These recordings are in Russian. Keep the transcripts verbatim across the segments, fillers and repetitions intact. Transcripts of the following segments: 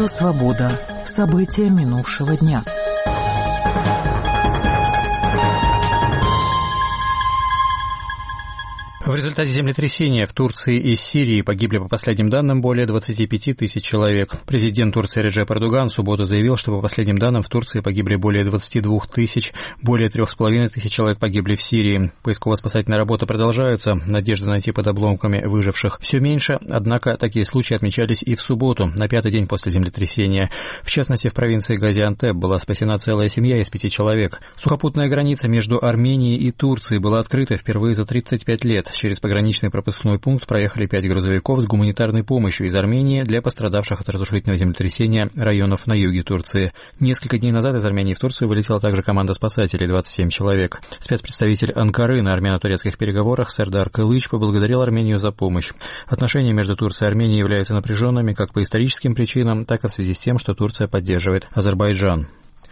Радио «Свобода». События минувшего дня. В результате землетрясения в Турции и Сирии погибли, по последним данным, более двадцать пять тысяч человек. Президент Турции Реджеп Эрдоган в субботу заявил, что по последним данным в Турции погибли более двадцать две тысячи, более трех с половиной тысяч человек погибли в Сирии. Поисково-спасательные работы продолжаются, надежда найти под обломками выживших все меньше, однако такие случаи отмечались и в субботу, на пятый день после землетрясения. В частности, в провинции Газиантеп была спасена целая семья из пяти человек. Сухопутная граница между Арменией и Турцией была открыта впервые за тридцать пять лет. Через пограничный пропускной пункт проехали пять грузовиков с гуманитарной помощью из Армении для пострадавших от разрушительного землетрясения районов на юге Турции. Несколько дней назад из Армении в Турцию вылетела также команда спасателей, двадцать семь человек. Спецпредставитель Анкары на армяно-турецких переговорах Сердар Кылыч поблагодарил Армению за помощь. Отношения между Турцией и Арменией являются напряженными как по историческим причинам, так и в связи с тем, что Турция поддерживает Азербайджан.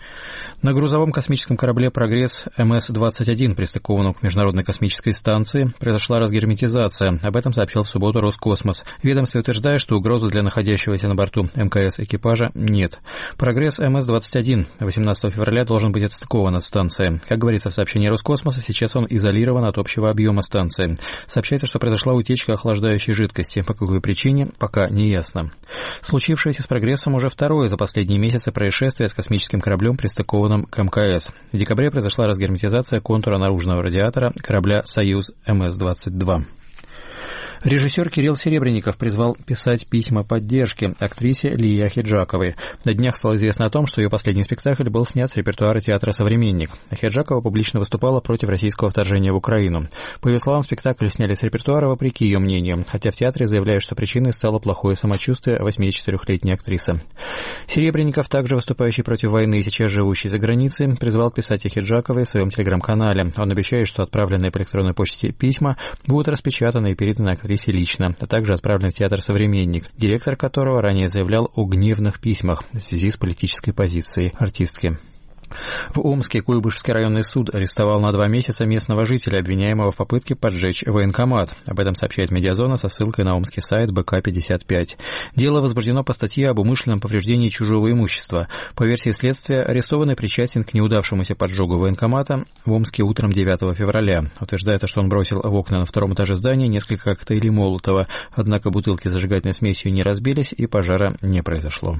На грузовом космическом корабле «Прогресс» эм эс двадцать один, пристыкованном к Международной космической станции, произошла разгерметизация. Об этом сообщил в субботу Роскосмос. Ведомство утверждает, что угрозы для находящегося на борту эм ка эс экипажа нет. «Прогресс» эм эс двадцать один восемнадцатого февраля должен быть отстыкован от станции. Как говорится в сообщении Роскосмоса, сейчас он изолирован от общего объема станции. Сообщается, что произошла утечка охлаждающей жидкости. По какой причине, пока не ясно. Случившееся с «Прогрессом» уже второе за последние месяцы происшествие с космическим кораблем, пристыкованным к эм ка эс. В декабре произошла разгерметизация контура наружного радиатора корабля «Союз» эм эс двадцать два. Режиссер Кирилл Серебренников призвал писать письма поддержки актрисе Лии Ахеджаковой. На днях стало известно о том, что ее последний спектакль был снят с репертуара театра «Современник». Ахеджакова публично выступала против российского вторжения в Украину. По ее словам, спектакль сняли с репертуара вопреки ее мнению, хотя в театре заявляют, что причиной стало плохое самочувствие восьмидесятичетырёхлетней актрисы. Серебренников, также выступающий против войны и сейчас живущий за границей, призвал писать Ахеджаковой в своем телеграм-канале. Он обещает, что отправленные по электронной почте письма будут распечатаны и переданы актрисе лично, а также отправлен в театр «Современник», директор которого ранее заявлял о гневных письмах в связи с политической позицией артистки. В Омске Куйбышевский районный суд арестовал на два месяца местного жителя, обвиняемого в попытке поджечь военкомат. Об этом сообщает «Медиазона» со ссылкой на омский сайт бэ ка пятьдесят пять. Дело возбуждено по статье об умышленном повреждении чужого имущества. По версии следствия, арестованный причастен к неудавшемуся поджогу военкомата в Омске утром девятого февраля. Утверждается, что он бросил в окна на втором этаже здания несколько коктейлей Молотова, однако бутылки с зажигательной смесью не разбились и пожара не произошло.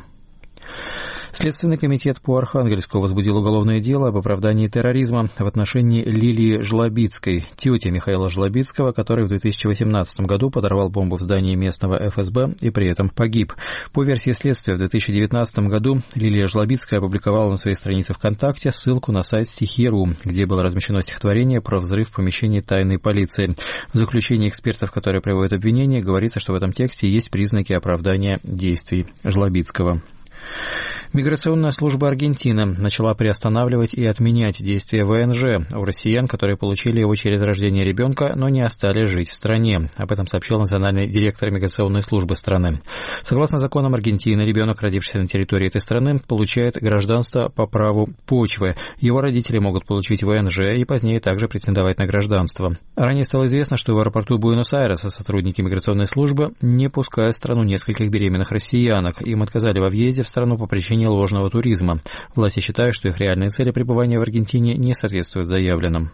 Следственный комитет по Архангельску возбудил уголовное дело об оправдании терроризма в отношении Лилии Жлобицкой, тети Михаила Жлобицкого, который в две тысячи восемнадцатом году подорвал бомбу в здании местного эф эс бэ и при этом погиб. По версии следствия, в две тысячи девятнадцатом году Лилия Жлобицкая опубликовала на своей странице ВКонтакте ссылку на сайт стихи точка ру, где было размещено стихотворение про взрыв в помещении тайной полиции. В заключении экспертов, которые проводят обвинение, говорится, что в этом тексте есть признаки оправдания действий Жлобицкого. Миграционная служба Аргентины начала приостанавливать и отменять действия вэ эн жэ у россиян, которые получили его через рождение ребенка, но не остались жить в стране. Об этом сообщил национальный директор миграционной службы страны. Согласно законам Аргентины, ребенок, родившийся на территории этой страны, получает гражданство по праву почвы. Его родители могут получить вэ эн жэ и позднее также претендовать на гражданство. Ранее стало известно, что в аэропорту Буэнос-Айреса сотрудники миграционной службы не пускают в страну нескольких беременных россиянок. Им отказали во въезде в страну по причине ложного туризма. Власти считают, что их реальные цели пребывания в Аргентине не соответствуют заявленным.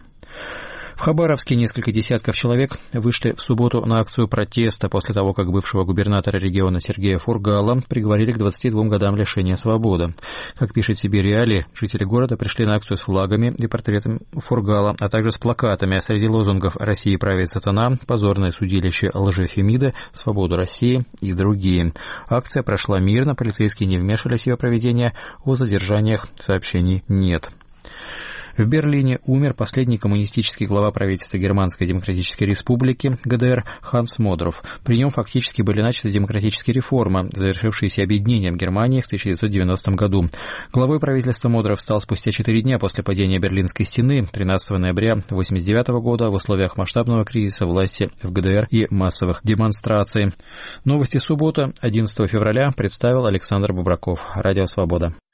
В Хабаровске несколько десятков человек вышли в субботу на акцию протеста после того, как бывшего губернатора региона Сергея Фургала приговорили к двадцати двум годам лишения свободы. Как пишет Сибирь Реалии, жители города пришли на акцию с флагами и портретом Фургала, а также с плакатами среди лозунгов «России правит сатана», «Позорное судилище лжефемиды», «Свободу России» и другие. Акция прошла мирно, полицейские не вмешивались в ее проведение, о задержаниях сообщений нет. В Берлине умер последний коммунистический глава правительства Германской Демократической Республики гэ дэ эр Ханс Модров. При нем фактически были начаты демократические реформы, завершившиеся объединением Германии в тысяча девятьсот девяностом году. Главой правительства Модров стал спустя четыре дня после падения Берлинской стены тринадцатого ноября тысяча девятьсот восемьдесят девятого года в условиях масштабного кризиса власти в гэ дэ эр и массовых демонстраций. Новости субботы, одиннадцатого февраля, представил Александр Бубраков. Радио «Свобода».